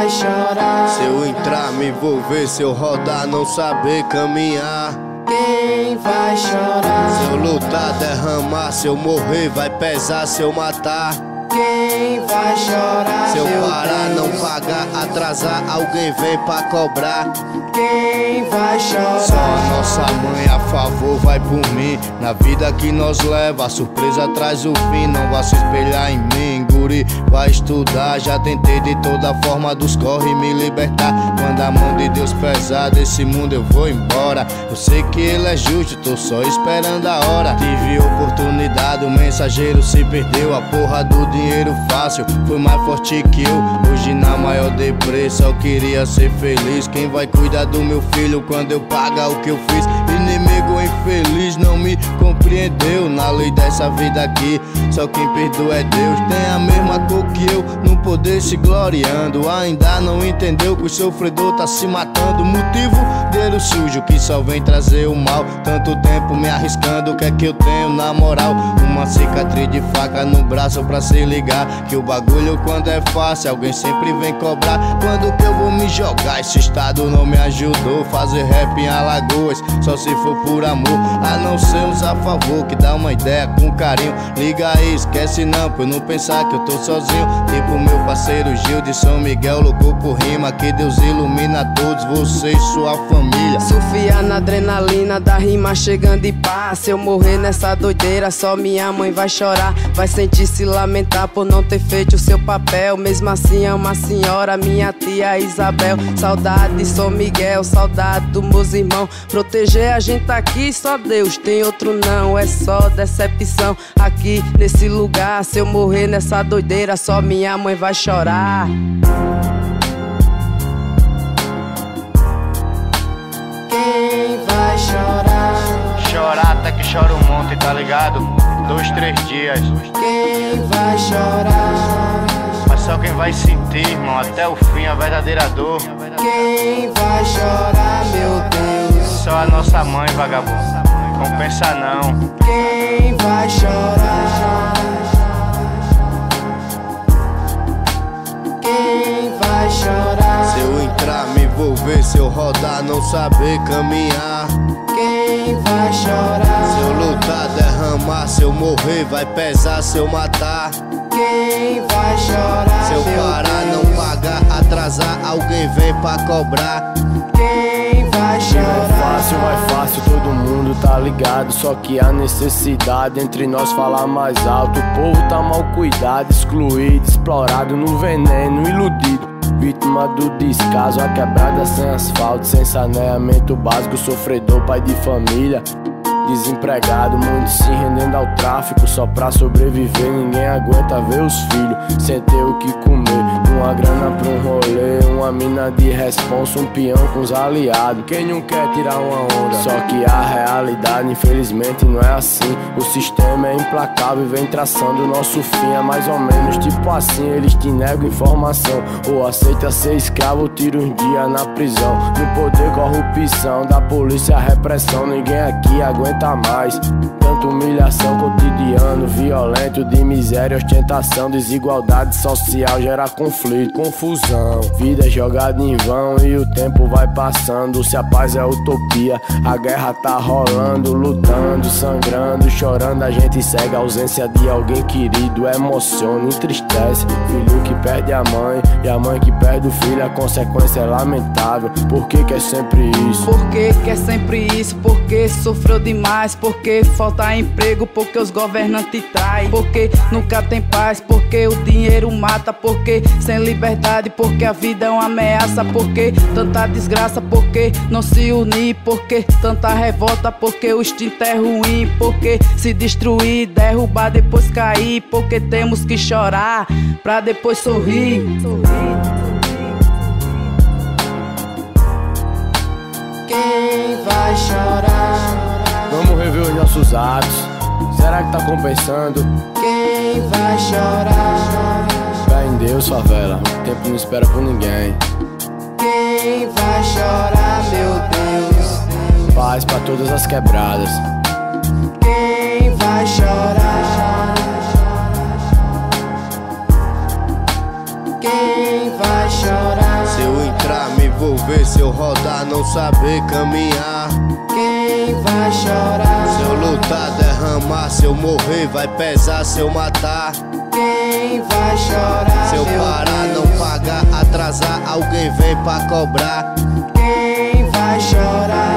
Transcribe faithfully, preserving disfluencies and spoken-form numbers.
vai chorar? Se eu entrar, me envolver, se eu rodar, não saber caminhar. Quem vai chorar? Se eu lutar, derramar, se eu morrer, vai pesar, se eu matar. Quem vai chorar? Se eu meu parar, Deus? não pagar, atrasar, alguém vem pra cobrar. Quem vai chorar? Só a nossa mãe a favor vai por mim. Na vida que nós leva, a surpresa traz o fim. Não vá se espelhar em mim, guri, vai estudar. Já tentei de toda forma dos corre me libertar. Quando a mão de Deus pesar desse mundo eu vou embora. Eu sei que ele é justo, tô só esperando a hora. Tive oportunidade, o mensageiro se perdeu. A porra do dinheiro fácil foi mais forte que eu. Hoje na maior deprê, só queria ser feliz. Quem vai cuidar do meu filho quando eu pagar o que eu fiz? Inimigo infeliz não me compreendeu. Na lei dessa vida aqui, só quem perdoa é Deus. Tem a mesma cor que eu, no poder se gloriando. Ainda não entendeu que o sofredor tá se matando. Motivo dele sujo que só vem trazer o mal. Tanto tempo me arriscando, o que é que eu tenho na moral? Uma cicatriz de faca no braço pra se ligar. Que o bagulho quando é fácil, alguém sempre vem cobrar. Quando que eu vou me jogar? Esse estado não me ajudou. Fazer rap em Alagoas, só se for por amor. A não ser uns a favor, que dá uma ideia com carinho. Liga aí, esquece não, pra eu não pensar que eu tô sozinho. Tipo meu parceiro Gil de São Miguel, louco por rima. Que Deus ilumina todos vocês, sua família. Surfia na adrenalina da rima chegando em paz. Se eu morrer nessa doideira, só minha mãe vai chorar. Vai sentir se lamentar por não ter feito o seu papel. Mesmo assim é uma senhora, minha tia Isabel. Saudade de São Miguel, saudade dos meus irmãos. Proteger a gente aqui, só Deus, tem outro não. É só decepção aqui nesse lugar. Se eu morrer nessa doideira, só minha mãe vai chorar. Quem vai chorar? Chorar até que chora um monte, tá ligado? Dois, três dias. Quem vai chorar? Mas só quem vai sentir, irmão, até o fim a verdadeira dor. Quem vai chorar, meu Deus? Só a nossa mãe, vagabundo. Não pensa não. Quem vai chorar? Quem vai chorar? Se eu entrar, me envolver, se eu rodar, não saber caminhar. Quem vai chorar? Se eu lutar, derramar, se eu morrer, vai pesar, se eu matar. Quem vai chorar? Se eu meu parar, Deus? não pagar, atrasar, alguém vem pra cobrar. Quem vai É chorar? fácil, é fácil, todo mundo tá ligado. Só que a necessidade entre nós falar mais alto. O povo tá mal cuidado, excluído, explorado no veneno, iludido. Vítima do descaso, a quebrada sem asfalto, sem saneamento básico, sofredor, pai de família. Desempregado, muitos se rendendo ao tráfico só pra sobreviver. Ninguém aguenta ver os filhos sem ter o que comer. Uma grana pra um rolê, uma mina de responsa, um peão com os aliados. Quem não quer tirar uma onda? Só que a realidade infelizmente não é assim. O sistema é implacável e vem traçando o nosso fim. É mais ou menos tipo assim, eles te negam informação. Ou aceita ser escravo ou tira uns dias na prisão. No poder, corrupção, da polícia, repressão. Ninguém aqui aguenta mais. Tanta humilhação, cotidiano, violento, de miséria, ostentação, desigualdade social, gera conflito, confusão. Vida jogada em vão e o tempo vai passando. Se a paz é utopia, a guerra tá rolando, lutando, sangrando, chorando. A gente segue a ausência de alguém querido, emociona, entristece. Filho que perde a mãe e a mãe que perde o filho, a consequência é lamentável. Por que que é sempre isso? Por que que é sempre isso? Porque sofreu demais, porque falta emprego, porque os governantes traem, porque nunca tem paz, porque o dinheiro mata, porque sem liberdade, porque a vida é uma ameaça, porque tanta desgraça, porque não se unir, porque tanta revolta, porque o instinto é ruim, porque se destruir, derrubar, depois cair, porque temos que chorar pra depois sorrir. Quem vai chorar? Vamos rever os nossos atos. Será que tá compensando? Quem vai chorar? Fé em Deus, favela. O tempo não espera por ninguém. Quem vai chorar, meu Deus? Paz pra todas as quebradas. Quem vai chorar? Quem vai chorar? ver se eu rodar, não saber caminhar. Quem vai chorar? Se eu lutar, derramar, se eu morrer, vai pesar se eu matar. Quem vai chorar? Se eu meu parar, Deus? não pagar, atrasar, alguém vem pra cobrar. Quem vai chorar?